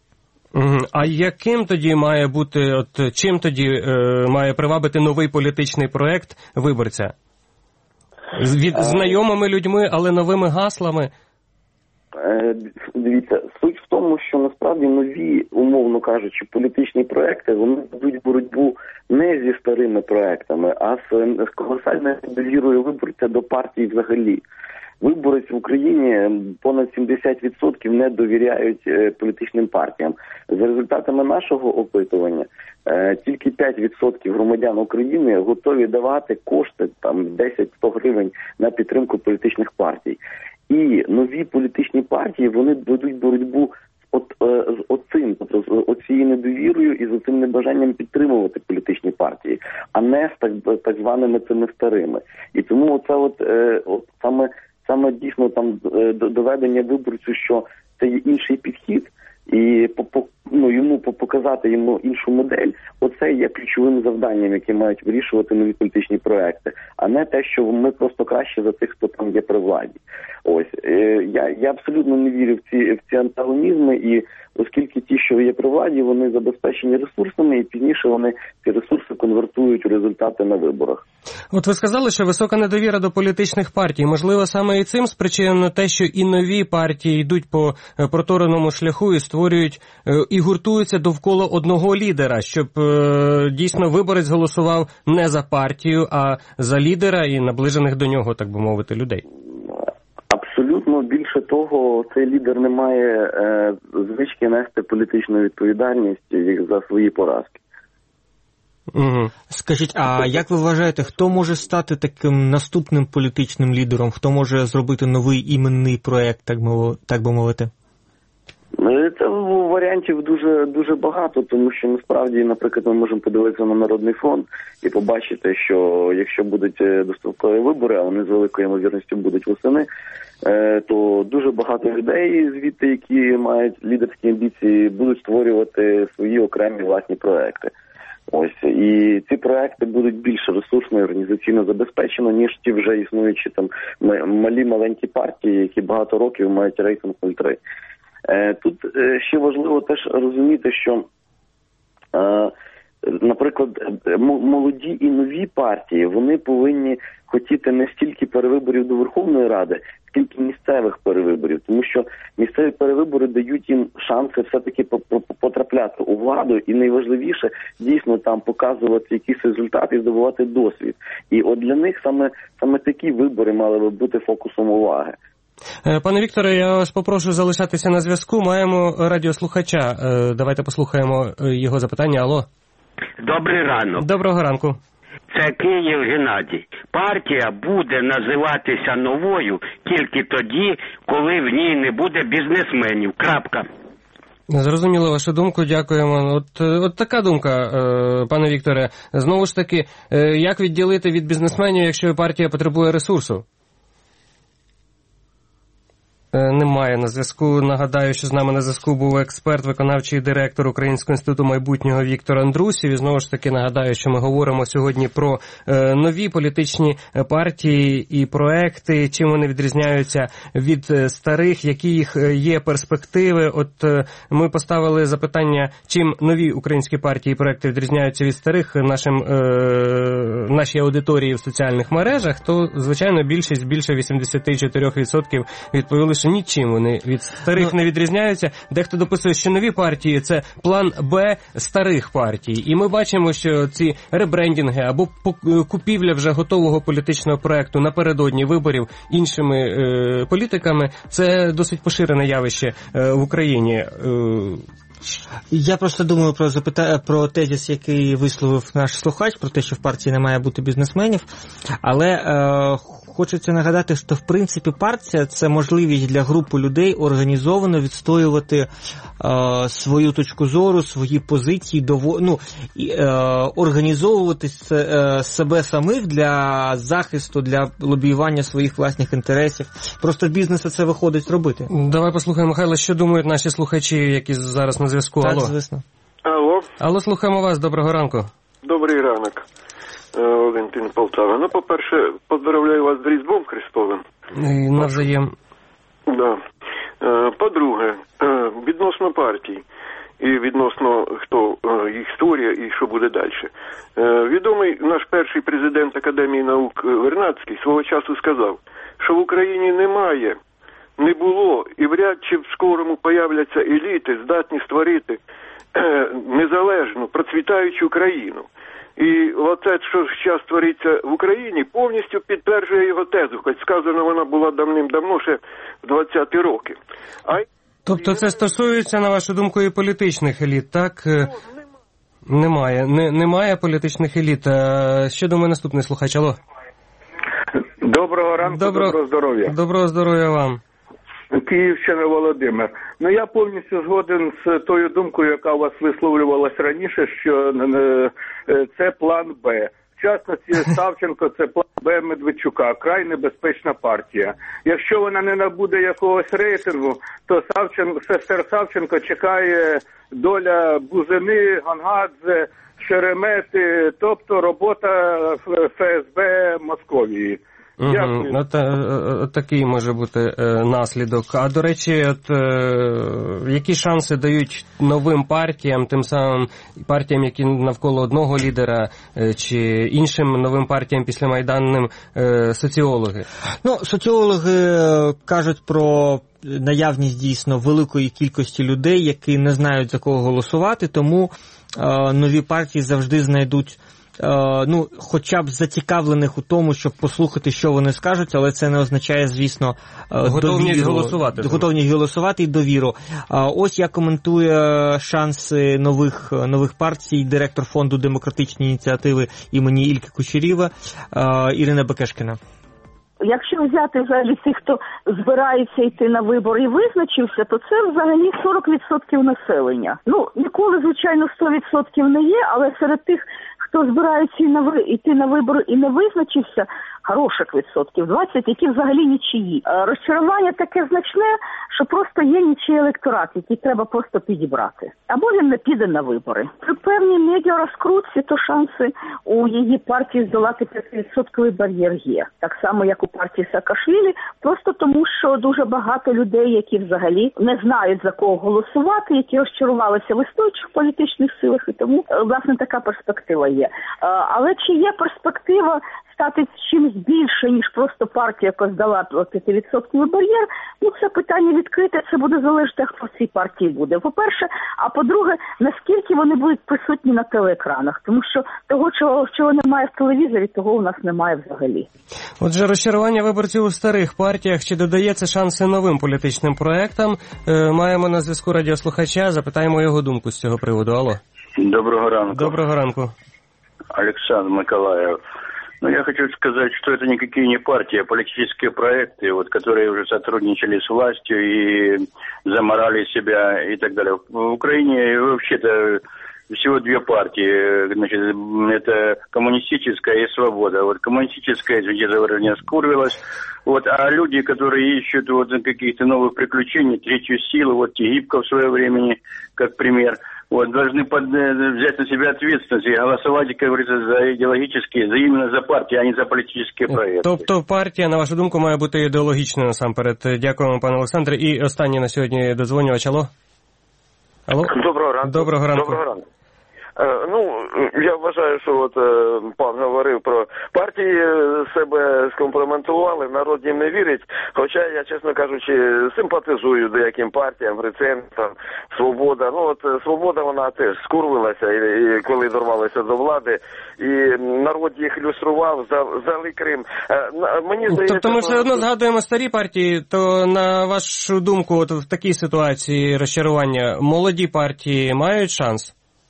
А яким тоді має бути, от чим тоді е, має привабити новий політичний проект виборця? З від знайомими людьми, але новими гаслами? Дивіться, суть в тому, що насправді нові, умовно кажучи, політичні проекти, вони ведуть боротьбу не зі старими проектами, а з, з колосальною довірою виборця до партії взагалі. Виборець в Україні понад сімдесят відсотків не довіряють е, політичним партіям. За результатами нашого опитування, е, тільки п'ять відсотків громадян України готові давати кошти, там десять-сто гривень на підтримку політичних партій. І нові політичні партії, вони ведуть боротьбу от, е, з оцим, тобто з оцією недовірою і з оцим небажанням підтримувати політичні партії, а не з так, так званими цими старими. І тому оце от, е, от саме Саме дійсно там доведення виборцю, що це є інший підхід, і ну, йому показати йому іншу модель, оце є ключовим завданням, яке мають вирішувати нові політичні проекти, а не те, що ми просто краще за тих, хто там є при владі. Ось я, я абсолютно не вірю в ці в ці антагонізми, і оскільки ті, що є при владі, вони забезпечені ресурсами, і пізніше вони ці ресурси конвертують у результати на виборах. От ви сказали, що висока недовіра до політичних партій. Можливо, саме і цим спричинено те, що і нові партії йдуть по протореному шляху і створюють, і гуртуються довкола одного лідера, щоб дійсно виборець голосував не за партію, а за лідера і наближених до нього, так би мовити, людей. Абсолютно, більше того, цей лідер не має е, звички нести політичну відповідальність за свої поразки. Угу. Скажіть, а як ви вважаєте, хто може стати таким наступним політичним лідером? Хто може зробити новий іменний проєкт, так, мов, так би мовити? Це варіантів дуже дуже багато, тому що насправді, наприклад, ми можемо подивитися на Народний фронт і побачити, що якщо будуть дострокові вибори, а вони з великою ймовірністю будуть восени, то дуже багато людей звідти, які мають лідерські амбіції, будуть створювати свої окремі власні проекти. Ось, і ці проекти будуть більш ресурсно і організаційно забезпечені, ніж ті вже існуючі там малі маленькі партії, які багато років мають рейтинг нуль цілих три. Тут ще важливо теж розуміти, що, наприклад, молоді і нові партії, вони повинні хотіти не стільки перевиборів до Верховної Ради, скільки місцевих перевиборів, тому що місцеві перевибори дають їм шанси все-таки потрапляти у владу, і найважливіше дійсно там показувати якісь результати і здобувати досвід. І от для них саме, саме такі вибори мали би бути фокусом уваги. Пане Вікторе, я вас попрошу залишатися на зв'язку. Маємо радіослухача. Давайте послухаємо його запитання. Алло. Добрий ранок. Доброго ранку. Це Київ Геннадій. Партія буде називатися новою тільки тоді, коли в ній не буде бізнесменів. Крапка. Зрозуміло вашу думку, дякуємо. От, от така думка, пане Вікторе. Знову ж таки, як відділити від бізнесменів, якщо партія потребує ресурсу? Немає на зв'язку. Нагадаю, що з нами на зв'язку був експерт, виконавчий директор Українського інституту майбутнього Віктор Андрусів. І знову ж таки нагадаю, що ми говоримо сьогодні про е, нові політичні партії і проекти, чим вони відрізняються від старих, які їх є перспективи. От е, ми поставили запитання, чим нові українські партії і проекти відрізняються від старих нашим, е, нашій аудиторії в соціальних мережах, то, звичайно, більшість, більше вісімдесят чотири відсотки відповіли, що нічим вони від старих не відрізняються. Дехто дописує, що нові партії – це план Б старих партій. І ми бачимо, що ці ребрендінги або купівля вже готового політичного проекту напередодні виборів іншими е, політиками – це досить поширене явище е, в Україні. Е, Я просто думаю про запита... про тезис, який висловив наш слухач, про те, що в партії не має бути бізнесменів, але е, хочеться нагадати, що в принципі партія – це можливість для групи людей організовано відстоювати е, свою точку зору, свої позиції, дово... ну, е, організовувати е, себе самих для захисту, для лобіювання своїх власних інтересів. Просто бізнесу це виходить робити. Давай послухаємо, Михайло, що думають наші слухачі, які зараз на зв'язку. Так, Алло. звісно. Алло. Алло, слухаємо вас. Доброго ранку. Добрий ранок. Валентин Полтава. Ну, по-перше, поздравляю вас з Різдвом Христовим. І навзаєм. Да. По-друге, відносно партій і відносно хто їх створює і що буде далі. Відомий наш перший президент Академії наук Вернадський свого часу сказав, що в Україні немає, не було і вряд чи в скорому появляться еліти, здатні створити незалежну, процвітаючу країну. І оце, що зараз твориться в Україні, повністю підтверджує його тезу, хоч сказано вона була давним-давно, ще в двадцяті роки. А... Тобто це стосується, на вашу думку, і політичних еліт, так? Немає. Не, немає політичних еліт. А що думає наступний слухач? Алло. Доброго ранку, Добро... доброго здоров'я. Доброго здоров'я вам. Київщина, Володимир. Ну, я повністю згоден з тою думкою, яка у вас висловлювалась раніше, що це план Б. В частності Савченко – це план Б Медведчука, край небезпечна партія. Якщо вона не набуде якогось рейтингу, то Савченко, сестер Савченко чекає доля Бузини, Гонгадзе, Шеремети, тобто робота Ф С Б Московії. Угу. От, от такий може бути е, наслідок. А до речі, от е, які шанси дають новим партіям, тим самим партіям, які навколо одного лідера, е, чи іншим новим партіям післямайданним е, соціологи? Ну, соціологи кажуть про наявність дійсно великої кількості людей, які не знають за кого голосувати, тому е, нові партії завжди знайдуть ну, хоча б зацікавлених у тому, щоб послухати, що вони скажуть, але це не означає, звісно, готовність довіру, голосувати. Готовність голосувати і довіру. Ось як коментує шанси нових, нових партій директор фонду демократичні ініціативи імені Ільки Кучерєва Ірина Бекешкіна. Якщо взяти взагалі тих, хто збирається йти на вибори і визначився, то це взагалі сорок відсотків населення. Ну, ніколи, звичайно, сто відсотків не є, але серед тих, хто збирається йти на вибори і не визначився, хороших відсотків, двадцять, які взагалі нічиї. Розчарування таке значне, що просто є нічий електорат, який треба просто підібрати. Або він не піде на вибори. При певній медіарозкрутці, то шанси у її партії здолати п'ятивідсотковий бар'єр є. Так само, як у партії Саакашвілі, просто тому, що дуже багато людей, які взагалі не знають, за кого голосувати, які розчарувалися в існуючих політичних силах, і тому, власне, така перспектива є. Але чи є перспектива стати чимось більше, ніж просто партія, яка здала п'ятивідсотковий бар'єр, ну це питання відкрите, це буде залежати, хто в цій партії буде. По-перше, а по-друге, наскільки вони будуть присутні на телеекранах, тому що того, чого, чого немає в телевізорі, того у нас немає взагалі. Отже, розчарування виборців у старих партіях, чи додається шанси новим політичним проектам? Е, маємо на зв'язку радіослухача, запитаємо його думку з цього приводу. Алло. Доброго ранку. Доброго ранку. Александр Николаев. Ну, я хочу сказать, что это никакие не партии, а политические проекты, вот, которые уже сотрудничали с властью и заморали себя и так далее. В Украине вообще-то всего две партии, значит, это коммунистическая и свобода. Вот коммунистическая, где-то выражение, скурвилась, вот, а люди, которые ищут вот каких-то новых приключений, третью силу, вот Тегибко в свое время, как пример, вот, должны под, взять на себя ответственность и голосовать, как говорится, за идеологические, за именно за партии, а не за політичні проекти. Тобто партія, на вашу думку, має бути ідеологічною насамперед. Дякуємо, пане Олександре. І останнє на сьогодні додзвонювач. Алло? Алло? Доброго ранку. Доброго ранку. Доброго ранку. Ну, я вважаю, що от пан говорив про партії, себе скомплементували, народ їм не вірить, хоча я, чесно кажучи, симпатизую деяким партіям, Гриценко, Свобода. Ну, от Свобода, вона теж скурвилася, і, і коли дорвалася до влади, і народ їх люстрував, взяли Крим. Мені здається, тобто ми все одно згадуємо старі партії, то на вашу думку, от в такій ситуації розчарування, молоді партії мають шанс?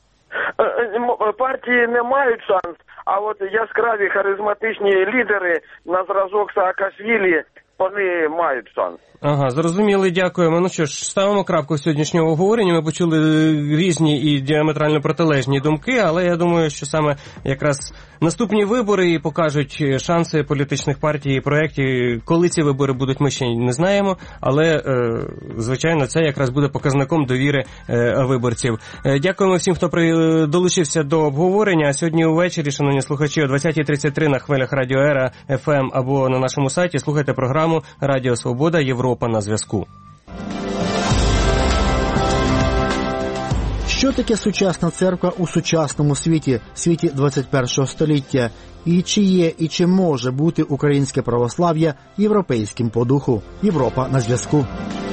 Партії не мають шанс, а от яскраві харизматичні лідери на зразок Саакашвілі, вони мають шанс. Ага, зрозуміли, дякуємо. Ну що ж, ставимо крапку в сьогоднішньому обговоренні. Ми почули різні і діаметрально протилежні думки, але я думаю, що саме якраз наступні вибори покажуть шанси політичних партій і проєктів. Коли ці вибори будуть, ми ще не знаємо, але, звичайно, це якраз буде показником довіри виборців. Дякуємо всім, хто долучився до обговорення. А сьогодні увечері, шановні слухачі, о двадцятій тридцять три на хвилях Радіо Ера, еф ем або на нашому сайті слухайте програму «Радіо Свобода. Європа на зв'язку». Що таке сучасна церква у сучасному світі, світі двадцять першого століття? І чи є, і чи може бути українське православ'я європейським по духу? Європа на зв'язку.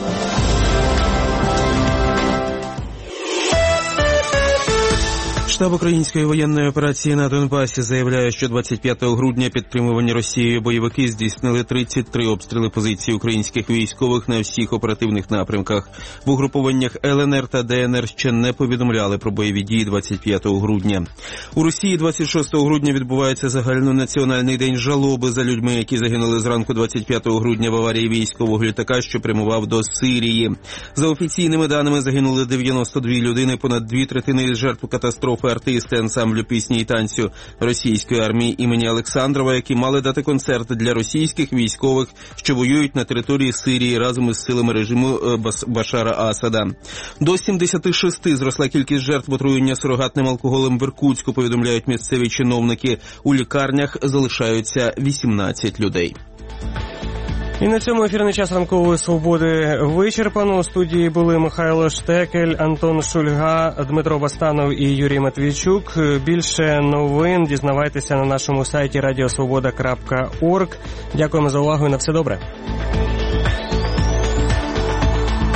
Штаб української воєнної операції на Донбасі заявляє, що двадцять п'ятого грудня підтримувані Росією бойовики здійснили тридцять три обстріли позицій українських військових на всіх оперативних напрямках. В угрупованнях ел ен ер та де ен ер ще не повідомляли про бойові дії двадцять п'ятого грудня. У Росії двадцять шостого грудня відбувається загальнонаціональний день жалоби за людьми, які загинули зранку двадцять п'ятого грудня в аварії військового літака, що прямував до Сирії. За офіційними даними загинули дев'яносто дві людини, понад дві третини жертв катастрофи артисти ансамблю пісні і танцю російської армії імені Олександрова, які мали дати концерт для російських військових, що воюють на території Сирії разом із силами режиму Башара Асада. До сімдесят шість зросла кількість жертв отруєння сурогатним алкоголем в Іркутську, повідомляють місцеві чиновники. У лікарнях залишаються вісімнадцять людей. І на цьому ефірний час ранкової свободи вичерпано. У студії були Михайло Штекель, Антон Шульга, Дмитро Бастанов і Юрій Матвійчук. Більше новин дізнавайтеся на нашому сайті радіосвобода крапка орг. Дякуємо за увагу і на все добре.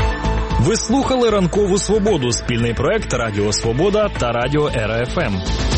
Ви слухали «Ранкову свободу» – спільний проект Радіо Свобода та Радіо Ера Еф Ем.